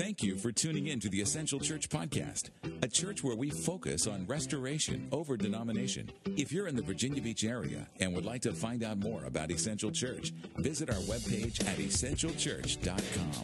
Thank you for tuning in to the Essential Church Podcast, a church where we focus on restoration over denomination. If you're in the Virginia Beach area and would like to find out more about Essential Church, visit our webpage at essentialchurch.com.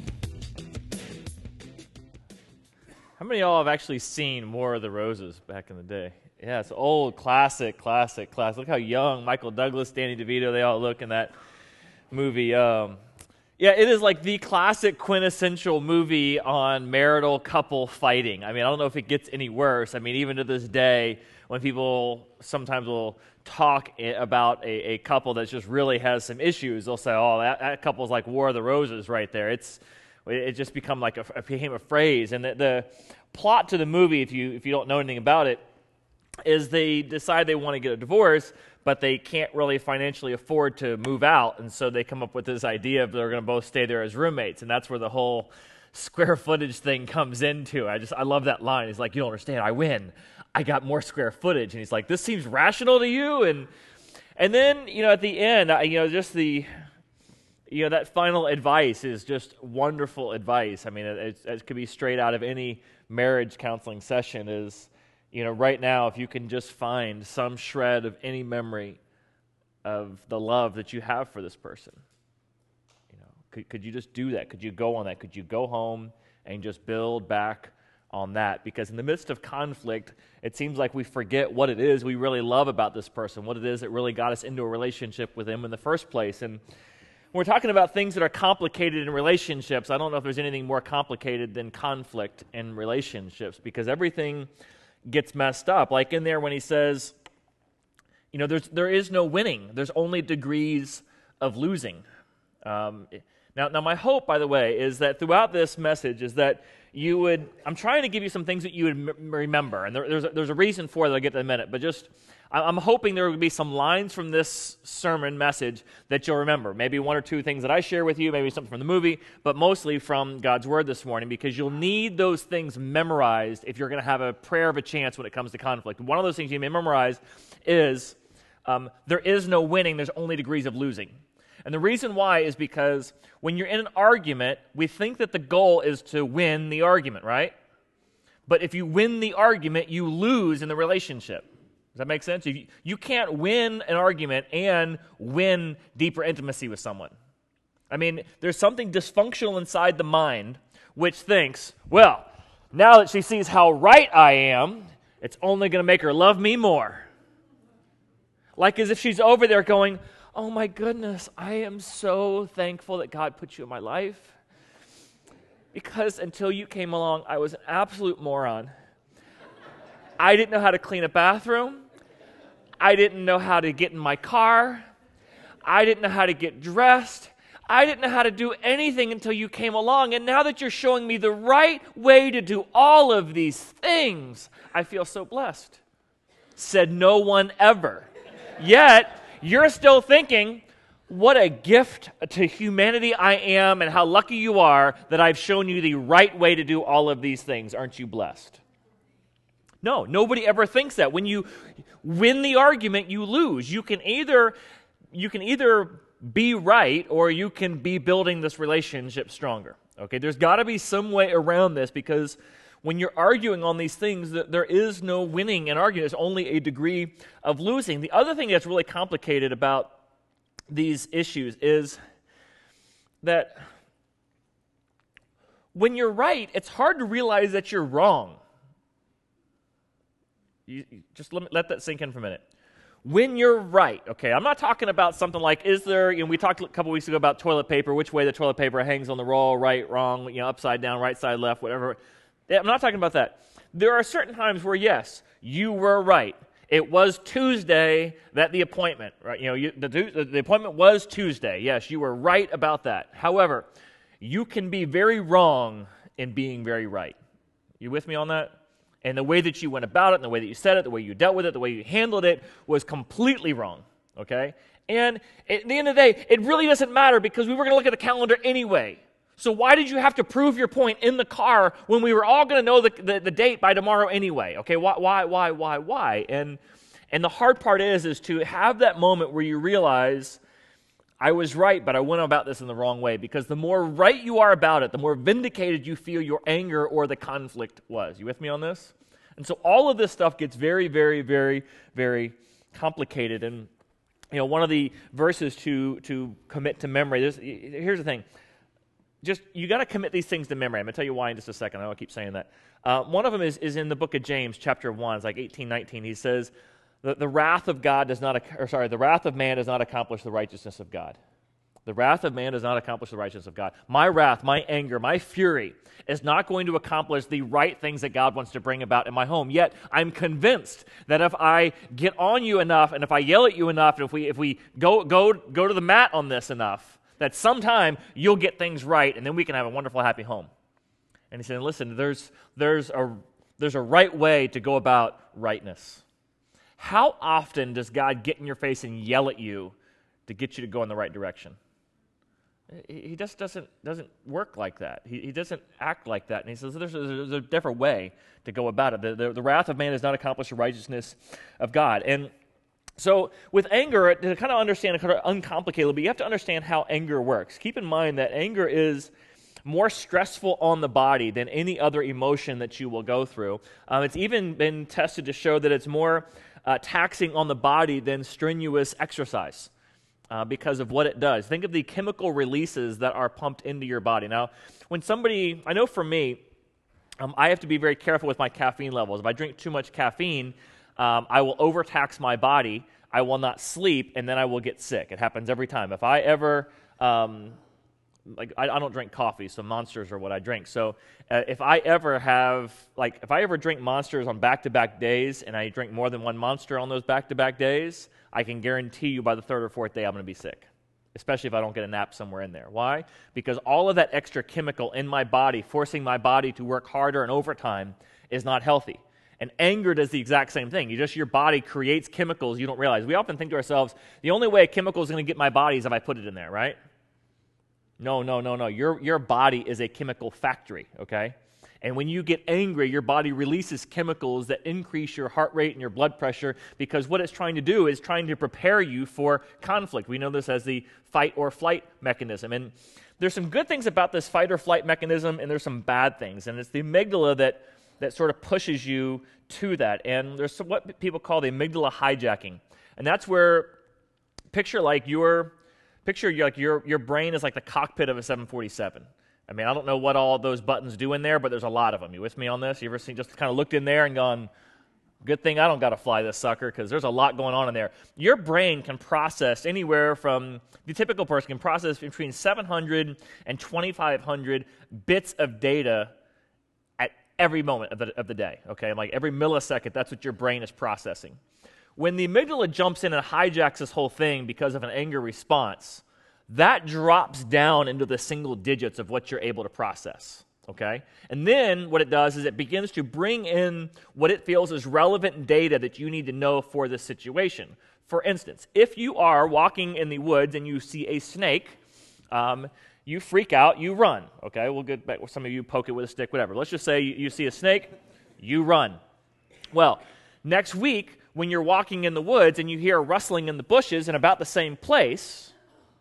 How many of y'all have actually seen War of the Roses back in the day? Yeah, it's old, classic. Look how young Michael Douglas, Danny DeVito, they all look in that movie. Yeah, it is like the classic quintessential movie on marital couple fighting. I mean, I don't know if it gets any worse. I mean, even to this day, when people sometimes will talk about a couple that just really has some issues, they'll say, oh, that couple's like War of the Roses right there. It just became a phrase. And the plot to the movie, if you don't know anything about it, is they decide they want to get a divorce, but they can't really financially afford to move out, and so they come up with this idea of they're going to both stay there as roommates, and that's where the whole square footage thing comes into. I love that line. He's like, you don't understand, I win. I got more square footage. And he's like, this seems rational to you? And then, at the end, just that final advice is just wonderful advice. I mean, it could be straight out of any marriage counseling session is, right now, if you can just find some shred of any memory of the love that you have for this person, could you just do that? Could you go on that? Could you go home and just build back on that? Because in the midst of conflict, it seems like we forget what it is we really love about this person, what it is that really got us into a relationship with them in the first place. And when we're talking about things that are complicated in relationships, I don't know if there's anything more complicated than conflict in relationships, because everything gets messed up. Like in there when he says, there is no winning. There's only degrees of losing. Now my hope, by the way, is that throughout this message is that I'm trying to give you some things that you would remember, and there's a reason for that I'll get to in a minute, but I'm hoping there will be some lines from this sermon message that you'll remember. Maybe one or two things that I share with you, maybe something from the movie, but mostly from God's Word this morning, because you'll need those things memorized if you're going to have a prayer of a chance when it comes to conflict. One of those things you may memorize is there is no winning, there's only degrees of losing. And the reason why is because when you're in an argument, we think that the goal is to win the argument, right? But if you win the argument, you lose in the relationship. Does that make sense? You can't win an argument and win deeper intimacy with someone. I mean, there's something dysfunctional inside the mind which thinks, well, now that she sees how right I am, it's only going to make her love me more. Like as if she's over there going, oh my goodness, I am so thankful that God put you in my life. Because until you came along, I was an absolute moron. I didn't know how to clean a bathroom. I didn't know how to get in my car. I didn't know how to get dressed. I didn't know how to do anything until you came along. And now that you're showing me the right way to do all of these things, I feel so blessed. Said no one ever. Yet, you're still thinking, what a gift to humanity I am, and how lucky you are that I've shown you the right way to do all of these things. Aren't you blessed? No, nobody ever thinks that. When you win the argument, you lose. You can either be right, or you can be building this relationship stronger. Okay, there's got to be some way around this, because when you're arguing on these things, there is no winning in arguing. There's only a degree of losing. The other thing that's really complicated about these issues is that when you're right, it's hard to realize that you're wrong. You just let that sink in for a minute. When you're right, okay, I'm not talking about something like, we talked a couple weeks ago about toilet paper, which way the toilet paper hangs on the roll, right, wrong, upside down, right side, left, whatever. I'm not talking about that. There are certain times where, yes, you were right. It was Tuesday that the appointment, right? The appointment was Tuesday. Yes, you were right about that. However, you can be very wrong in being very right. You with me on that? And the way that you went about it, and the way that you said it, the way you dealt with it, the way you handled it was completely wrong, okay? And at the end of the day, it really doesn't matter, because we were going to look at the calendar anyway. So why did you have to prove your point in the car when we were all going to know the date by tomorrow anyway? Okay, why? And the hard part is to have that moment where you realize I was right, but I went about this in the wrong way, because the more right you are about it, the more vindicated you feel your anger or the conflict was. You with me on this? And so all of this stuff gets very, very, very, very complicated. And one of the verses to commit to memory, here's the thing. Just, you got to commit these things to memory. I'm going to tell you why in just a second. I know I keep saying that. One of them is in the book of James, chapter 1. It's like 18, 19. He says, the wrath of the wrath of man does not accomplish the righteousness of God. The wrath of man does not accomplish the righteousness of God. My wrath, my anger, my fury is not going to accomplish the right things that God wants to bring about in my home. Yet, I'm convinced that if I get on you enough, and if I yell at you enough, and if we go to the mat on this enough, that sometime you'll get things right, and then we can have a wonderful, happy home. And he said, listen, there's a right way to go about rightness. How often does God get in your face and yell at you to get you to go in the right direction? He just doesn't work like that. He doesn't act like that. And he says there's a different way to go about it. The wrath of man does not accomplish the righteousness of God. And so with anger, to kind of understand it kind of uncomplicated, but you have to understand how anger works. Keep in mind that anger is more stressful on the body than any other emotion that you will go through. It's even been tested to show that it's more taxing on the body than strenuous exercise. Because of what it does. Think of the chemical releases that are pumped into your body. Now, I know for me, I have to be very careful with my caffeine levels. If I drink too much caffeine, I will overtax my body, I will not sleep, and then I will get sick. It happens every time. If I ever, I don't drink coffee, so Monsters are what I drink. So if I ever drink Monsters on back-to-back days, and I drink more than one Monster on those back-to-back days, I can guarantee you by the third or fourth day I'm going to be sick, especially if I don't get a nap somewhere in there. Why? Because all of that extra chemical in my body, forcing my body to work harder and overtime, is not healthy. And anger does the exact same thing. Your body creates chemicals you don't realize. We often think to ourselves, the only way a chemical is going to get my body is if I put it in there, right? No. Your body is a chemical factory, okay? And when you get angry, your body releases chemicals that increase your heart rate and your blood pressure, because what it's trying to do is trying to prepare you for conflict. We know this as the fight or flight mechanism. And there's some good things about this fight or flight mechanism, and there's some bad things. And it's the amygdala that sort of pushes you to that. And there's what people call the amygdala hijacking. And that's where, picture your brain is like the cockpit of a 747. I mean, I don't know what all those buttons do in there, but there's a lot of them. You with me on this? You ever just kind of looked in there and gone, good thing I don't got to fly this sucker, because there's a lot going on in there. Your brain can process anywhere from, the typical person can process between 700 and 2,500 bits of data at every moment of the day, okay? Like every millisecond, that's what your brain is processing. When the amygdala jumps in and hijacks this whole thing because of an anger response, that drops down into the single digits of what you're able to process, okay? And then what it does is it begins to bring in what it feels is relevant data that you need to know for this situation. For instance, if you are walking in the woods and you see a snake, you freak out, you run, okay? We'll get back, some of you poke it with a stick, whatever. Let's just say you see a snake, you run. Well, next week, when you're walking in the woods and you hear a rustling in the bushes in about the same place,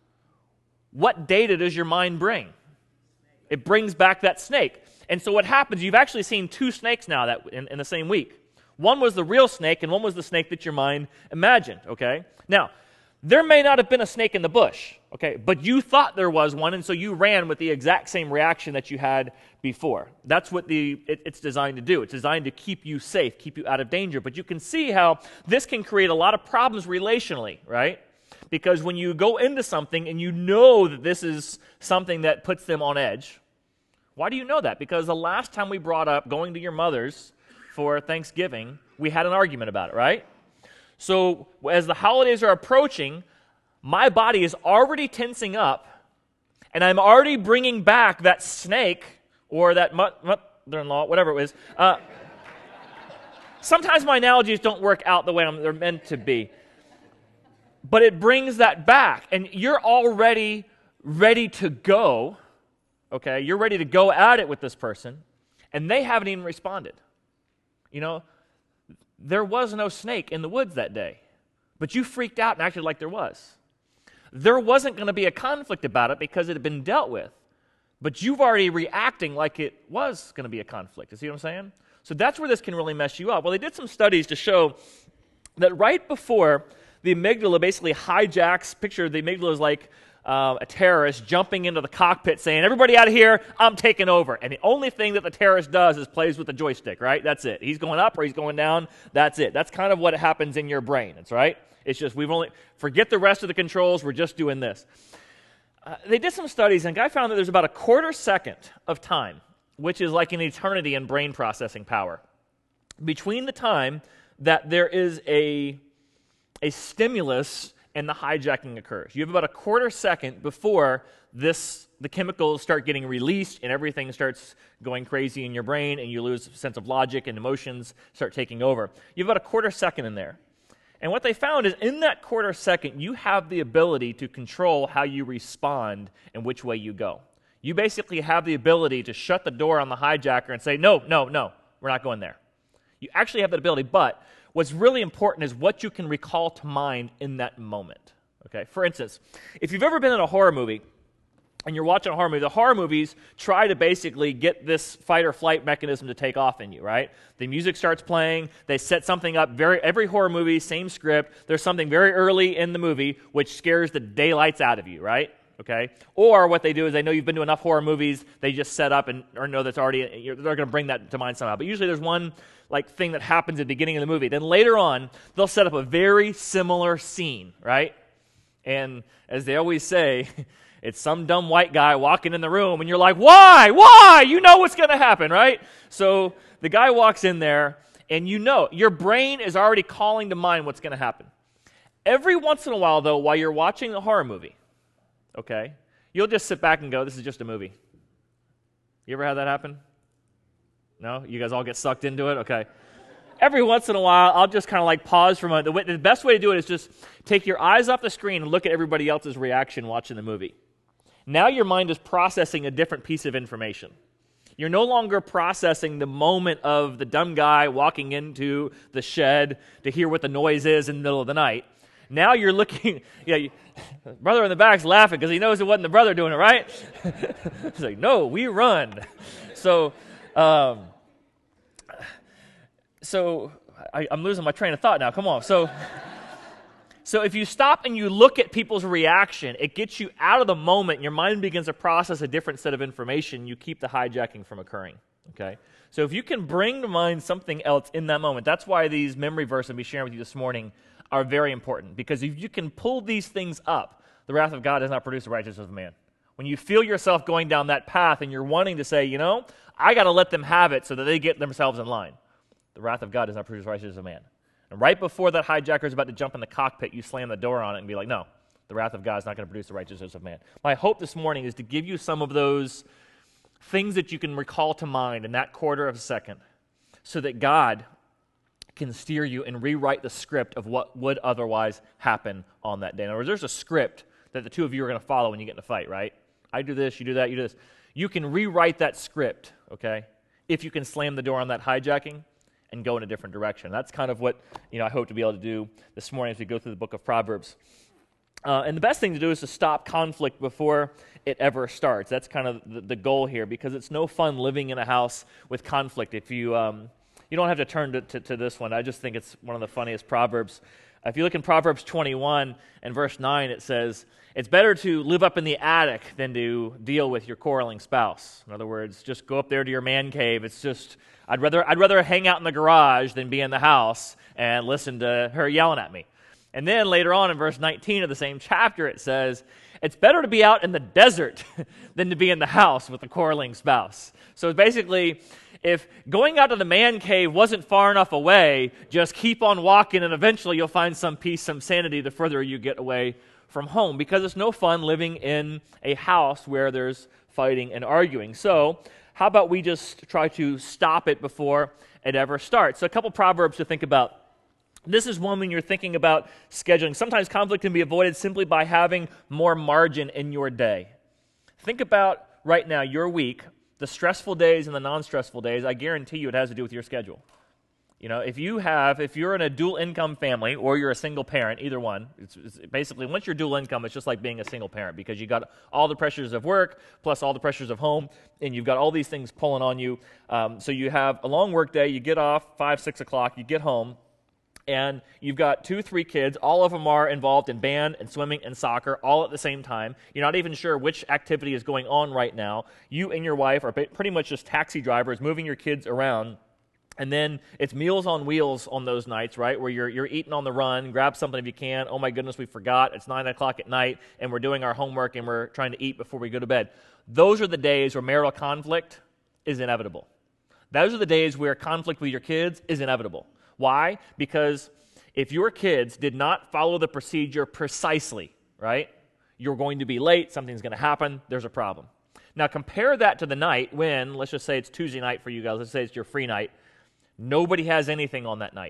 what data does your mind bring? It brings back that snake. And so what happens, you've actually seen two snakes now that in the same week. One was the real snake, and one was the snake that your mind imagined, okay? Now, there may not have been a snake in the bush, okay? But you thought there was one, and so you ran with the exact same reaction that you had before. That's what it's designed to do. It's designed to keep you safe, keep you out of danger. But you can see how this can create a lot of problems relationally, right? Because when you go into something and you know that this is something that puts them on edge, why do you know that? Because the last time we brought up going to your mother's for Thanksgiving, we had an argument about it, right? So as the holidays are approaching, my body is already tensing up, and I'm already bringing back that snake or that mother-in-law, whatever it was. Sometimes my analogies don't work out the way they're meant to be. But it brings that back, and you're already ready to go, okay? You're ready to go at it with this person, and they haven't even responded. You know, there was no snake in the woods that day, but you freaked out and acted like there was. there wasn't going to be a conflict about it because it had been dealt with. But you've already reacting like it was going to be a conflict. You see what I'm saying? So that's where this can really mess you up. Well, they did some studies to show that right before the amygdala basically hijacks, picture the amygdala is like a terrorist jumping into the cockpit saying, everybody out of here, I'm taking over. And the only thing that the terrorist does is plays with the joystick, right? That's it. He's going up or he's going down. That's it. That's kind of what happens in your brain. That's right. It's just forget the rest of the controls. We're just doing this. They did some studies, and a guy found that there's about a quarter second of time, which is like an eternity in brain processing power, between the time that there is a stimulus and the hijacking occurs. You have about a quarter second before the chemicals start getting released and everything starts going crazy in your brain and you lose a sense of logic and emotions start taking over. You have about a quarter second in there. And what they found is in that quarter second, you have the ability to control how you respond and which way you go. You basically have the ability to shut the door on the hijacker and say, no, we're not going there. You actually have that ability, but what's really important is what you can recall to mind in that moment. Okay? For instance, if you've ever been in a horror movie, and you're watching a horror movie, the horror movies try to basically get this fight or flight mechanism to take off in you, right? The music starts playing, they set something up, every horror movie, same script, there's something very early in the movie which scares the daylights out of you, right? Okay? Or what they do is they know you've been to enough horror movies, they just set up or know that's already, they're going to bring that to mind somehow. But usually there's one thing that happens at the beginning of the movie. Then later on, they'll set up a very similar scene, right? And as they always say, it's some dumb white guy walking in the room, and you're like, why? Why? You know what's going to happen, right? So the guy walks in there, and you know, your brain is already calling to mind what's going to happen. Every once in a while, though, while you're watching a horror movie, okay, you'll just sit back and go, this is just a movie. You ever had that happen? No? You guys all get sucked into it? Okay. Every once in a while, I'll just kind of pause for a moment. The best way to do it is just take your eyes off the screen and look at everybody else's reaction watching the movie. Now your mind is processing a different piece of information. You're no longer processing the moment of the dumb guy walking into the shed to hear what the noise is in the middle of the night. Now you're looking, brother in the back's laughing because he knows it wasn't the brother doing it, right? He's like, no, we run. So I'm losing my train of thought now. Come on. So if you stop and you look at people's reaction, it gets you out of the moment and your mind begins to process a different set of information. You keep the hijacking from occurring, okay? So if you can bring to mind something else in that moment, that's why these memory verses I'll be sharing with you this morning are very important, because if you can pull these things up, the wrath of God does not produce the righteousness of man. When you feel yourself going down that path and you're wanting to say, I got to let them have it so that they get themselves in line, the wrath of God does not produce the righteousness of man. And right before that hijacker is about to jump in the cockpit, you slam the door on it and be like, no, the wrath of God is not going to produce the righteousness of man. My hope this morning is to give you some of those things that you can recall to mind in that quarter of a second so that God can steer you and rewrite the script of what would otherwise happen on that day. In other words, there's a script that the two of you are going to follow when you get in a fight, right? I do this, you do that, you do this. You can rewrite that script, okay, if you can slam the door on that hijacking and go in a different direction. That's kind of what I hope to be able to do this morning as we go through the book of Proverbs. And the best thing to do is to stop conflict before it ever starts. That's kind of the goal here, because it's no fun living in a house with conflict. If you don't have to turn to this one. I just think it's one of the funniest Proverbs. If you look in Proverbs 21 and verse 9, it says, it's better to live up in the attic than to deal with your quarreling spouse. In other words, just go up there to your man cave. It's just, I'd rather hang out in the garage than be in the house and listen to her yelling at me. And then later on in verse 19 of the same chapter, it says, it's better to be out in the desert than to be in the house with a quarreling spouse. So basically, if going out to the man cave wasn't far enough away, just keep on walking and eventually you'll find some peace, some sanity the further you get away from home, because it's no fun living in a house where there's fighting and arguing. So how about we just try to stop it before it ever starts? So a couple Proverbs to think about. This is one when you're thinking about scheduling. Sometimes conflict can be avoided simply by having more margin in your day. Think about right now your week, the stressful days and the non-stressful days. I guarantee you it has to do with your schedule. You know, if you're in a dual income family or you're a single parent, either one, it's basically, once you're dual income, it's just like being a single parent because you got all the pressures of work plus all the pressures of home, and you've got all these things pulling on you. So you have a long work day, you get off 5, 6 o'clock, you get home, and you've got 2, 3 kids. All of them are involved in band and swimming and soccer all at the same time. You're not even sure which activity is going on right now. You and your wife are pretty much just taxi drivers moving your kids around. And then it's Meals on Wheels on those nights, right, where you're eating on the run, grab something if you can. Oh, my goodness, we forgot. It's 9 o'clock at night, and we're doing our homework, and we're trying to eat before we go to bed. Those are the days where marital conflict is inevitable. Those are the days where conflict with your kids is inevitable. Why? Because if your kids did not follow the procedure precisely, right, you're going to be late, something's going to happen, there's a problem. Now, compare that to the night when, let's just say it's Tuesday night for you guys, let's say it's your free night. Nobody has anything on that night.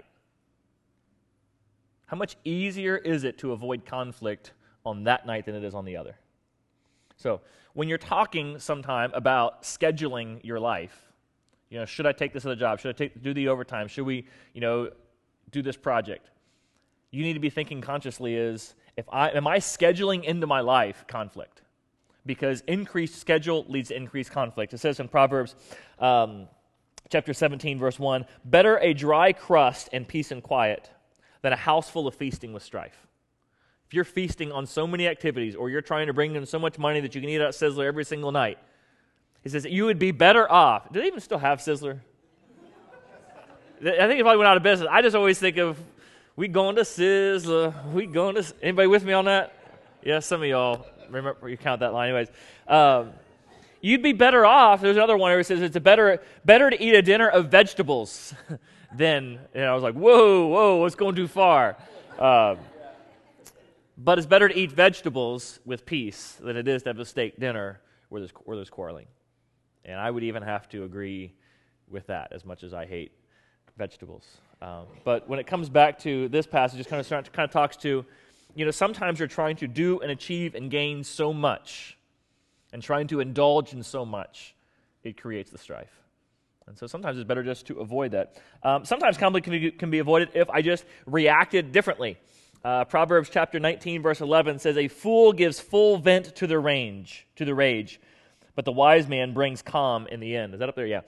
How much easier is it to avoid conflict on that night than it is on the other? So when you're talking sometime about scheduling your life, you know, should I take this other job? Should I do the overtime? Should we, do this project? You need to be thinking consciously is, am I scheduling into my life conflict? Because increased schedule leads to increased conflict. It says in Proverbs chapter 17, verse 1, better a dry crust and peace and quiet than a house full of feasting with strife. If you're feasting on so many activities or you're trying to bring in so much money that you can eat out Sizzler every single night, he says you would be better off. Do they even still have Sizzler? I think it probably went out of business. I just always think of, we going to Sizzler, anybody with me on that? Yeah, some of y'all remember, you count that line anyways. You'd be better off. There's another one where it says it's better to eat a dinner of vegetables than, and I was like, whoa, it's going too far. But it's better to eat vegetables with peace than it is to have a steak dinner where there's quarreling. And I would even have to agree with that as much as I hate vegetables. But when it comes back to this passage, it kind of talks to, sometimes you're trying to do and achieve and gain so much and trying to indulge in so much, it creates the strife. And so sometimes it's better just to avoid that. Sometimes conflict can be avoided if I just reacted differently. Proverbs chapter 19, verse 11 says, a fool gives full vent to the rage, but the wise man brings calm in the end. Is that up there? Yeah.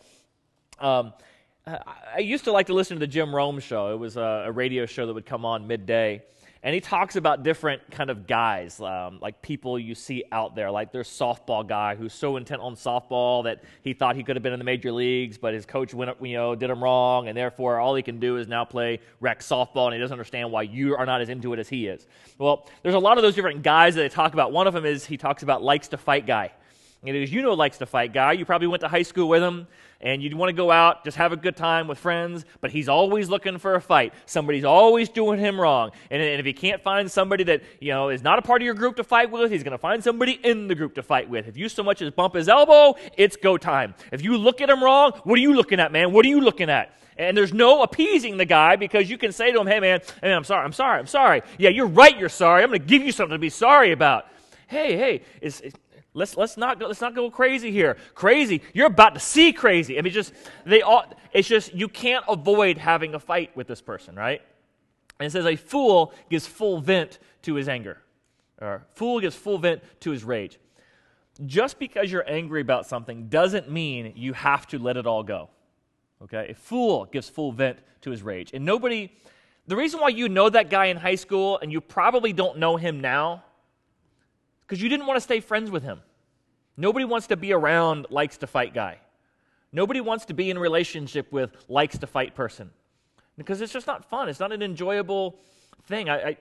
I used to like to listen to the Jim Rome show. It was a radio show that would come on midday. And he talks about different kind of guys, like people you see out there. Like there's softball guy who's so intent on softball that he thought he could have been in the major leagues, but his coach did him wrong, and therefore all he can do is now play rec softball, and he doesn't understand why you are not as into it as he is. Well, there's a lot of those different guys that they talk about. One of them is he talks about likes to fight guy. And it is, likes to fight guy. You probably went to high school with him, and you'd want to go out, just have a good time with friends, but he's always looking for a fight. Somebody's always doing him wrong. And if he can't find somebody that, is not a part of your group to fight with, he's going to find somebody in the group to fight with. If you so much as bump his elbow, it's go time. If you look at him wrong, what are you looking at, man? What are you looking at? And there's no appeasing the guy because you can say to him, hey, man, I'm sorry. Yeah, you're right, you're sorry. I'm going to give you something to be sorry about. Hey, Let's not go crazy here. Crazy, you're about to see crazy. I mean, it's just you can't avoid having a fight with this person, right? And it says a fool gives full vent to his anger, or fool gives full vent to his rage. Just because you're angry about something doesn't mean you have to let it all go. Okay, a fool gives full vent to his rage, and the reason why you know that guy in high school and you probably don't know him now, because you didn't want to stay friends with him. Nobody wants to be around likes to fight guy. Nobody wants to be in a relationship with likes to fight person. Because it's just not fun. It's not an enjoyable thing. I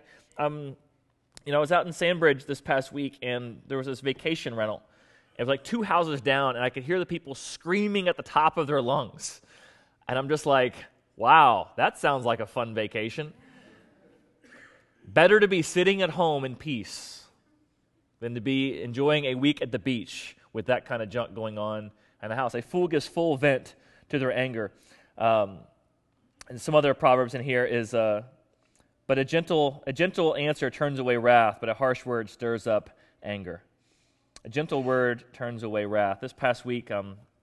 was out in Sandbridge this past week, and there was this vacation rental. It was like 2 houses down, and I could hear the people screaming at the top of their lungs. And I'm just like, wow, that sounds like a fun vacation. Better to be sitting at home in peace than to be enjoying a week at the beach with that kind of junk going on in the house. A fool gives full vent to their anger. And some other proverbs in here is, but a gentle answer turns away wrath, but a harsh word stirs up anger. A gentle word turns away wrath. This past week,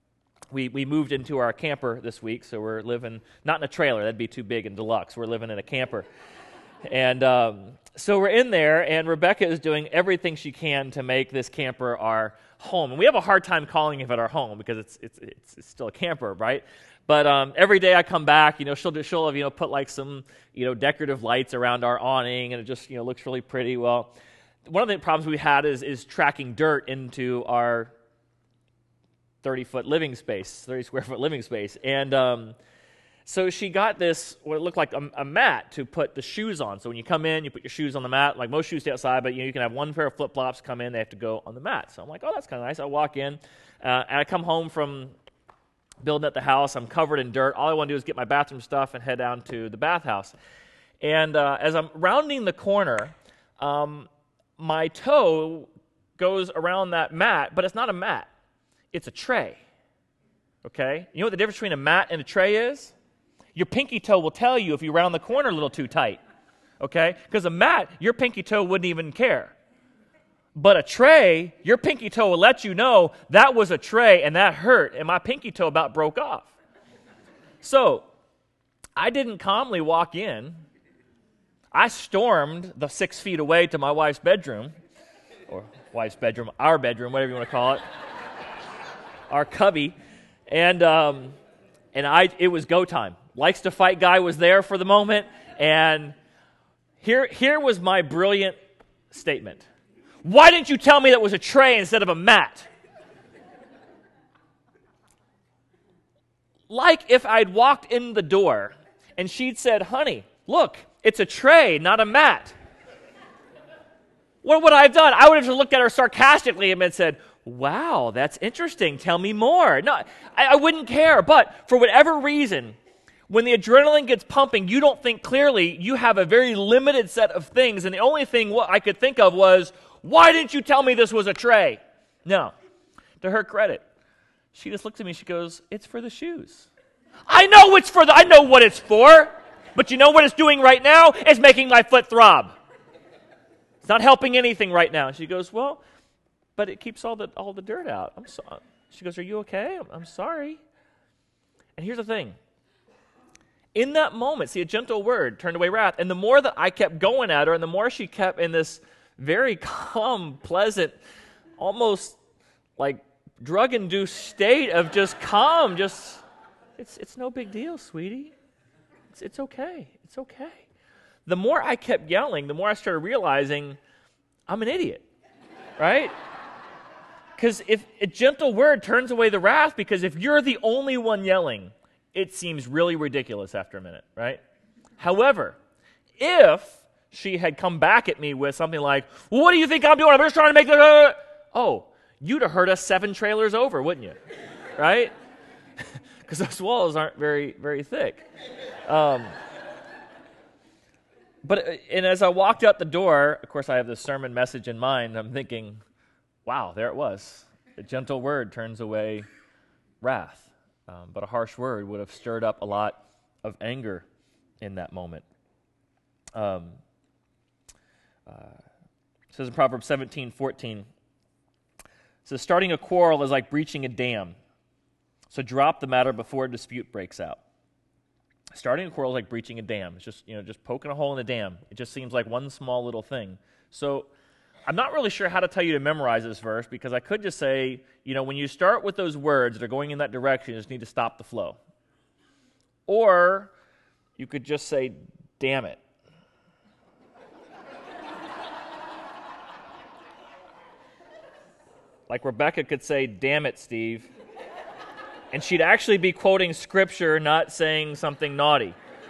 we moved into our camper this week, so we're living, not in a trailer, that'd be too big and deluxe. We're living in a camper. And so we're in there, and Rebecca is doing everything she can to make this camper our home. And we have a hard time calling it our home because it's still a camper, right? But every day I come back, she'll have, put like some, decorative lights around our awning, and it just, looks really pretty. Well, one of the problems we had is tracking dirt into our 30-foot living space, 30-square-foot living space. And so she got this, what it looked like a mat to put the shoes on. So when you come in, you put your shoes on the mat. Like most shoes stay outside, but you can have one pair of flip-flops come in. They have to go on the mat. So I'm like, oh, that's kind of nice. I walk in, and I come home from building at the house. I'm covered in dirt. All I want to do is get my bathroom stuff and head down to the bathhouse. And as I'm rounding the corner, my toe goes around that mat, but it's not a mat. It's a tray. Okay? You know what the difference between a mat and a tray is? Your pinky toe will tell you if you round the corner a little too tight. Okay? Because a mat, your pinky toe wouldn't even care. But a tray, your pinky toe will let you know that was a tray and that hurt, and my pinky toe about broke off. So I didn't calmly walk in. I stormed the 6 feet away to my wife's bedroom, or wife's bedroom, our bedroom, whatever you want to call it, our cubby, and it was go time. Likes to fight guy was there for the moment, and here was my brilliant statement. Why didn't you tell me that was a tray instead of a mat? Like if I'd walked in the door and she'd said, honey, look, it's a tray, not a mat. What would I have done? I would have just looked at her sarcastically and said, wow, that's interesting. Tell me more. No, I wouldn't care. But for whatever reason, when the adrenaline gets pumping, you don't think clearly. You have a very limited set of things. And the only thing what I could think of was, why didn't you tell me this was a tray? No. To her credit, she just looked at me. She goes, it's for the shoes. I know what it's for. But you know what it's doing right now? It's making my foot throb. It's not helping anything right now. She goes, well, but it keeps all the dirt out. I'm sorry. She goes, are you okay? I'm sorry. And here's the thing. In that moment, see, a gentle word turned away wrath. And the more that I kept going at her, and the more she kept in this very calm, pleasant, almost like drug-induced state of just calm, it's no big deal, sweetie. It's okay. It's okay. The more I kept yelling, the more I started realizing I'm an idiot, right? Because if a gentle word turns away the wrath, because if you're the only one yelling, it seems really ridiculous after a minute, right? However, if she had come back at me with something like, well, what do you think I'm doing? I'm just trying to make the... Oh, you'd have heard us 7 trailers over, wouldn't you? Right? Because those walls aren't very, very thick. And as I walked out the door, of course I have this sermon message in mind. I'm thinking, wow, there it was. A gentle word turns away wrath. But a harsh word would have stirred up a lot of anger in that moment. It says in Proverbs 17:14, it says, starting a quarrel is like breaching a dam. So drop the matter before a dispute breaks out. Starting a quarrel is like breaching a dam. It's just poking a hole in the dam. It just seems like one small little thing. So I'm not really sure how to tell you to memorize this verse, because I could just say, when you start with those words that are going in that direction, you just need to stop the flow. Or you could just say, damn it. Like Rebecca could say, damn it, Steve. And she'd actually be quoting scripture, not saying something naughty.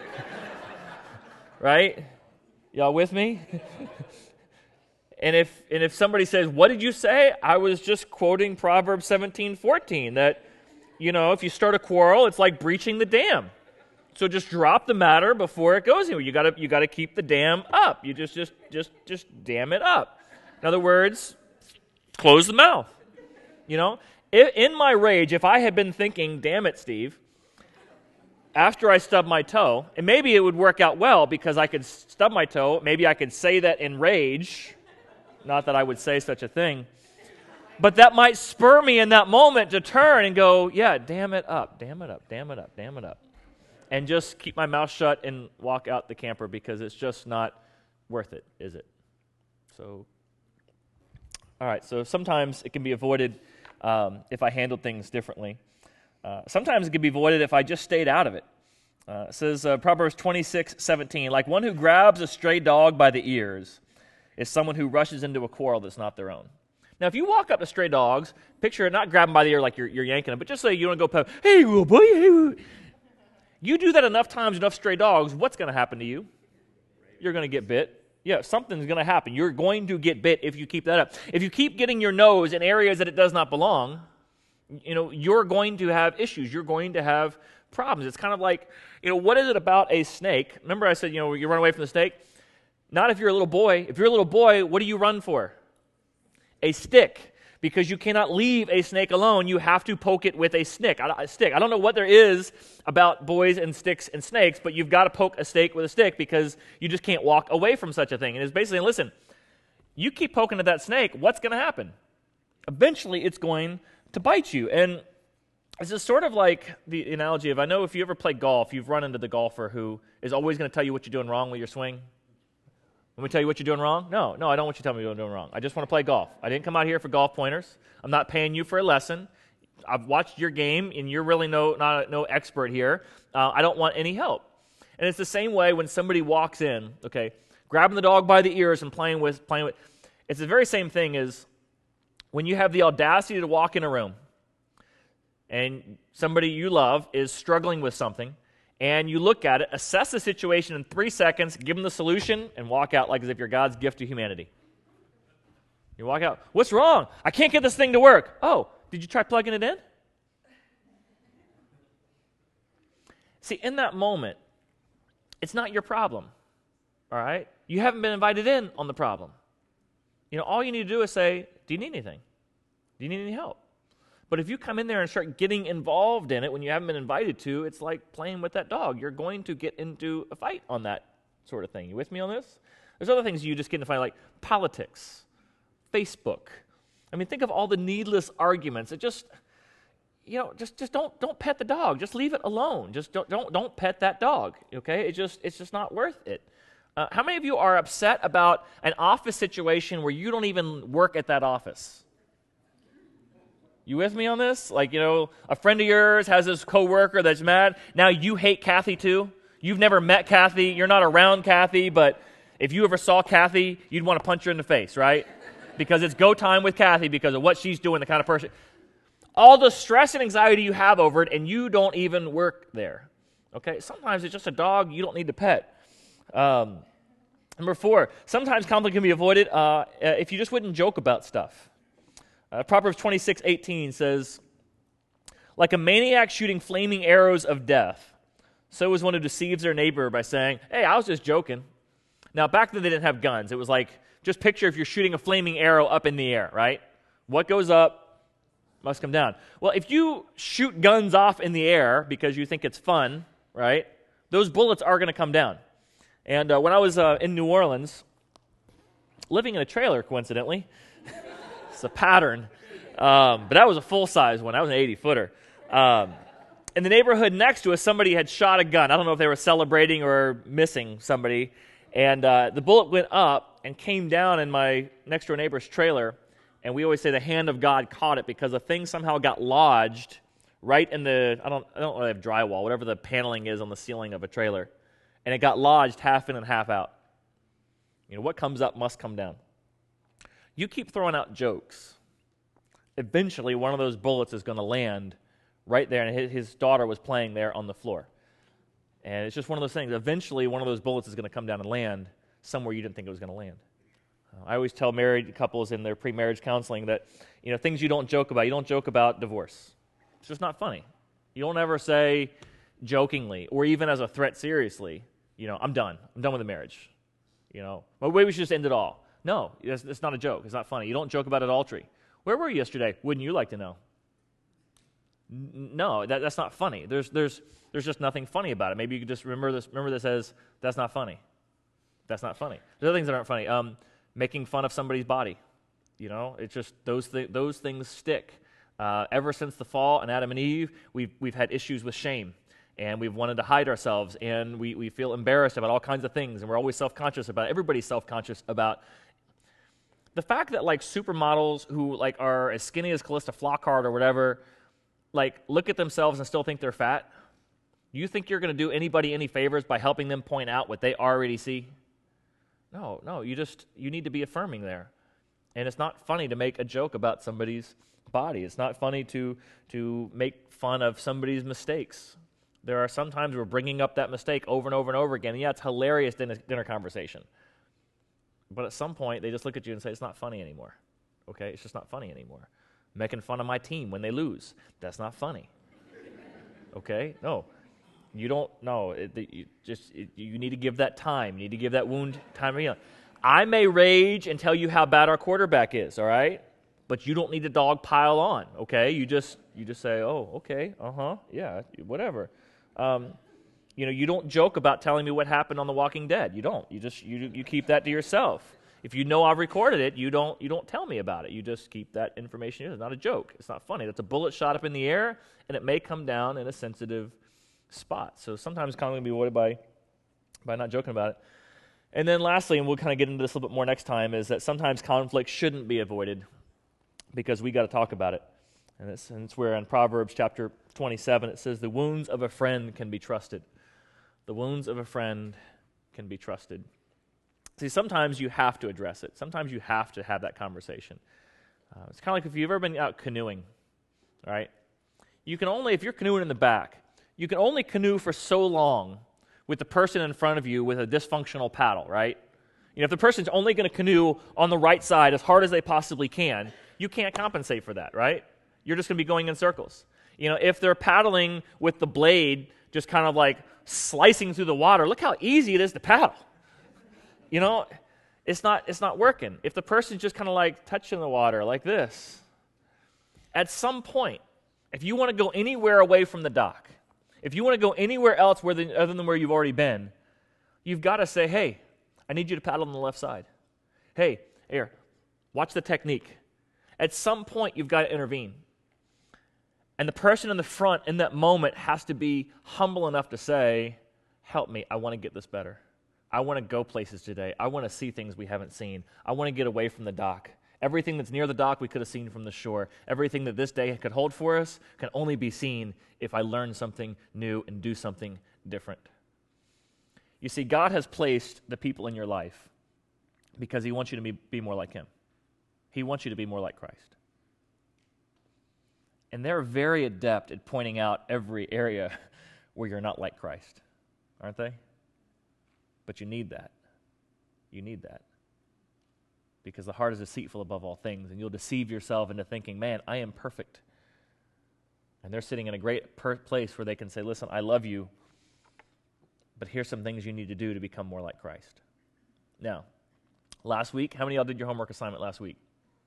Right? Y'all with me? And if somebody says, what did you say? I was just quoting Proverbs 17:14, that, if you start a quarrel, it's like breaching the dam. So just drop the matter before it goes anywhere. You gotta keep the dam up. You just dam it up. In other words, close the mouth. In my rage, if I had been thinking, damn it, Steve, after I stubbed my toe, and maybe it would work out well because I could stub my toe, maybe I could say that in rage, not that I would say such a thing, But that might spur me in that moment to turn and go, yeah, damn it up, damn it up, damn it up, damn it up. And just keep my mouth shut and walk out the camper because it's just not worth it, is it? So, all right, so sometimes it can be avoided if I handle things differently. Sometimes it can be avoided if I just stayed out of it. It says, Proverbs 26:17, like one who grabs a stray dog by the ears is someone who rushes into a quarrel that's not their own. Now, if you walk up to stray dogs, picture it not grabbing by the ear like you're yanking them, but just say you don't go, hey, little boy, hey. You do that enough times, enough stray dogs, what's going to happen to you? You're going to get bit. Yeah, something's going to happen. You're going to get bit if you keep that up. If you keep getting your nose in areas that it does not belong, you're going to have issues. You're going to have problems. It's kind of like, what is it about a snake? Remember I said, you run away from the snake? Not if you're a little boy. If you're a little boy, what do you run for? A stick, because you cannot leave a snake alone. You have to poke it with a stick. I don't know what there is about boys and sticks and snakes, but you've got to poke a snake with a stick because you just can't walk away from such a thing. And it's basically, listen, you keep poking at that snake, what's going to happen? Eventually, it's going to bite you. And it's just sort of like the analogy of, I know if you ever play golf, you've run into the golfer who is always going to tell you what you're doing wrong with your swing. Let me tell you what you're doing wrong? No, I don't want you to tell me what I'm doing wrong. I just want to play golf. I didn't come out here for golf pointers. I'm not paying you for a lesson. I've watched your game, and you're really not no expert here. I don't want any help. And it's the same way when somebody walks in, okay, grabbing the dog by the ears and playing with. It's the very same thing as when you have the audacity to walk in a room, and somebody you love is struggling with something, and you look at it, assess the situation in 3 seconds, give them the solution, and walk out like as if you're God's gift to humanity. You walk out, what's wrong? I can't get this thing to work. Oh, did you try plugging it in? See, in that moment, it's not your problem, all right? You haven't been invited in on the problem. All you need to do is say, do you need anything? Do you need any help? But if you come in there and start getting involved in it when you haven't been invited to, it's like playing with that dog. You're going to get into a fight on that sort of thing. You with me on this? There's other things you just get into a fight, like politics, Facebook. I mean, think of all the needless arguments. It just don't pet the dog. Just leave it alone. Just don't pet that dog. Okay? It's just not worth it. How many of you are upset about an office situation where you don't even work at that office? You with me on this? Like, a friend of yours has this coworker that's mad. Now you hate Kathy too. You've never met Kathy. You're not around Kathy, but if you ever saw Kathy, you'd want to punch her in the face, right? Because it's go time with Kathy because of what she's doing, the kind of person. All the stress and anxiety you have over it, and you don't even work there. Okay? Sometimes it's just a dog you don't need to pet. Number 4, sometimes conflict can be avoided if you just wouldn't joke about stuff. Proverbs 26:18 says, like a maniac shooting flaming arrows of death, so is one who deceives their neighbor by saying, hey, I was just joking. Now, back then they didn't have guns. It was like, just picture if you're shooting a flaming arrow up in the air, right? What goes up must come down. Well, if you shoot guns off in the air because you think it's fun, right, those bullets are going to come down. And when I was in New Orleans, living in a trailer, coincidentally, it's a pattern. But that was a full-size one. That was an 80-footer. In the neighborhood next to us, somebody had shot a gun. I don't know if they were celebrating or missing somebody. And the bullet went up and came down in my next-door neighbor's trailer. And we always say the hand of God caught it because the thing somehow got lodged right in the, I don't really have drywall, whatever the paneling is on the ceiling of a trailer. And it got lodged half in and half out. What comes up must come down. You keep throwing out jokes. Eventually, one of those bullets is going to land right there, and his daughter was playing there on the floor. And it's just one of those things. Eventually, one of those bullets is going to come down and land somewhere you didn't think it was going to land. I always tell married couples in their pre-marriage counseling that, things you don't joke about. You don't joke about divorce. It's just not funny. You don't ever say jokingly or even as a threat seriously, I'm done. I'm done with the marriage. Maybe we should just end it all. No, it's not a joke. It's not funny. You don't joke about adultery. Where were you yesterday? Wouldn't you like to know? No, that's not funny. There's just nothing funny about it. Maybe you could just remember this as, that's not funny. That's not funny. There's other things that aren't funny. Making fun of somebody's body. It's just those things stick. Ever since the fall and Adam and Eve, we've had issues with shame, and we've wanted to hide ourselves, and we feel embarrassed about all kinds of things, and we're always self-conscious about it. Everybody's self-conscious about the fact that supermodels who are as skinny as Callista Flockhart or whatever, look at themselves and still think they're fat. You think you're going to do anybody any favors by helping them point out what they already see? No, you need to be affirming there. And it's not funny to make a joke about somebody's body. It's not funny to make fun of somebody's mistakes. There are some times we're bringing up that mistake over and over and over again. And yeah, it's hilarious dinner conversation. But at some point, they just look at you and say, it's not funny anymore. Okay, it's just not funny anymore. Making fun of my team when they lose. That's not funny. Okay? No. You don't, no. You need to give that time. You need to give that wound time to heal. I may rage and tell you how bad our quarterback is, all right? But you don't need to dog pile on, okay? You just say, oh, okay, yeah, whatever. You don't joke about telling me what happened on The Walking Dead. You don't. You keep that to yourself. If you know I've recorded it, you don't tell me about it. You just keep that information. It's not a joke. It's not funny. That's a bullet shot up in the air, and it may come down in a sensitive spot. So sometimes kind of going to be avoided by not joking about it. And then lastly, and we'll kind of get into this a little bit more next time, is that sometimes conflict shouldn't be avoided because we got to talk about it. And it's where in Proverbs chapter 27 it says, the wounds of a friend can be trusted. The wounds of a friend can be trusted. See, sometimes you have to address it. Sometimes you have to have that conversation. It's kind of like if you've ever been out canoeing, all right? You can only, if you're canoeing in the back, you can only canoe for so long with the person in front of you with a dysfunctional paddle, right? If the person's only going to canoe on the right side as hard as they possibly can, you can't compensate for that, right? You're just going to be going in circles. If they're paddling with the blade just kind of slicing through the water, look how easy it is to paddle. It's not working. If the person's just kind of touching the water like this, at some point, if you want to go anywhere away from the dock, if you want to go anywhere else other than where you've already been, you've got to say, hey, I need you to paddle on the left side. Hey, here, watch the technique. At some point, you've got to intervene. And the person in the front in that moment has to be humble enough to say, help me, I want to get this better. I want to go places today. I want to see things we haven't seen. I want to get away from the dock. Everything that's near the dock we could have seen from the shore. Everything that this day could hold for us can only be seen if I learn something new and do something different. You see, God has placed the people in your life because he wants you to be more like him. He wants you to be more like Christ. And they're very adept at pointing out every area where you're not like Christ, aren't they? But you need that. You need that. Because the heart is deceitful above all things, and you'll deceive yourself into thinking, man, I am perfect. And they're sitting in a great place where they can say, listen, I love you, but here's some things you need to do to become more like Christ. Now, last week, how many of y'all did your homework assignment last week?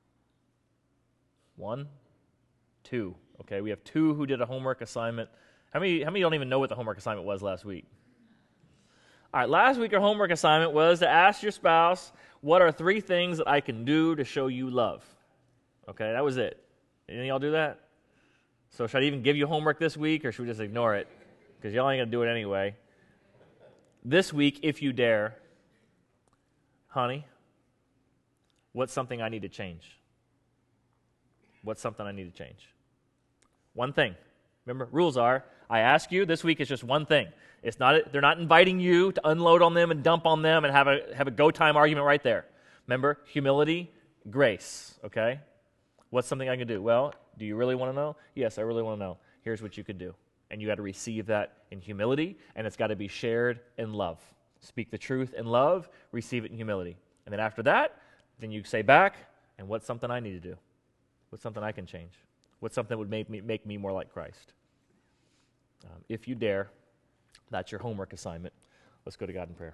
1? 2. Okay, we have 2 who did a homework assignment. How many don't even know what the homework assignment was last week? All right, last week our homework assignment was to ask your spouse, what are 3 things that I can do to show you love? Okay, that was it. Any of y'all do that? So should I even give you homework this week, or should we just ignore it? Because y'all ain't going to do it anyway. This week, if you dare, honey, what's something I need to change? What's something I need to change? One thing. Remember, rules are, I ask you, this week is just one thing. They're not inviting you to unload on them and dump on them and have a go time argument right there. Remember, humility, grace, okay? What's something I can do? Well, do you really want to know? Yes, I really want to know. Here's what you could do. And you got to receive that in humility, and it's got to be shared in love. Speak the truth in love, receive it in humility. And then after that, then you say back, and what's something I need to do? What's something I can change? What's something that would make me more like Christ? If you dare, that's your homework assignment. Let's go to God in prayer.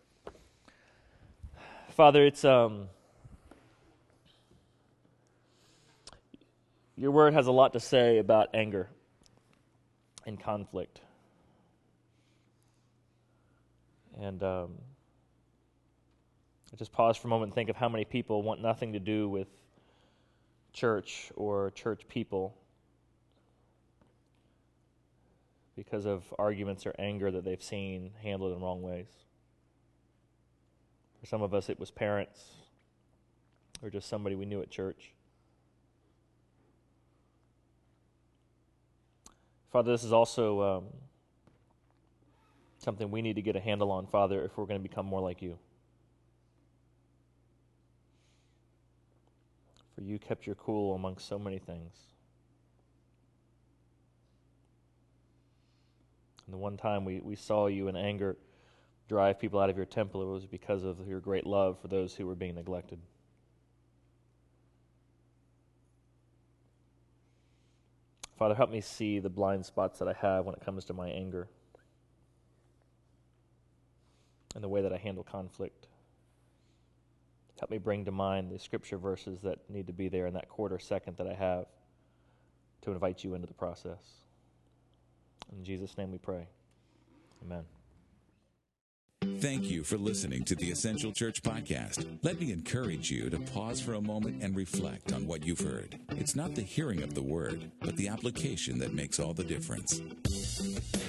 Father, it's your word has a lot to say about anger and conflict. And I just pause for a moment and think of how many people want nothing to do with church or church people because of arguments or anger that they've seen handled in wrong ways. For some of us, it was parents or just somebody we knew at church. Father, this is also something we need to get a handle on, Father, if we're going to become more like you. For you kept your cool amongst so many things. And the one time we saw you in anger drive people out of your temple, it was because of your great love for those who were being neglected. Father, help me see the blind spots that I have when it comes to my anger and the way that I handle conflict. Help me bring to mind the scripture verses that need to be there in that quarter second that I have to invite you into the process. In Jesus' name we pray. Amen. Thank you for listening to the Essential Church Podcast. Let me encourage you to pause for a moment and reflect on what you've heard. It's not the hearing of the word, but the application that makes all the difference.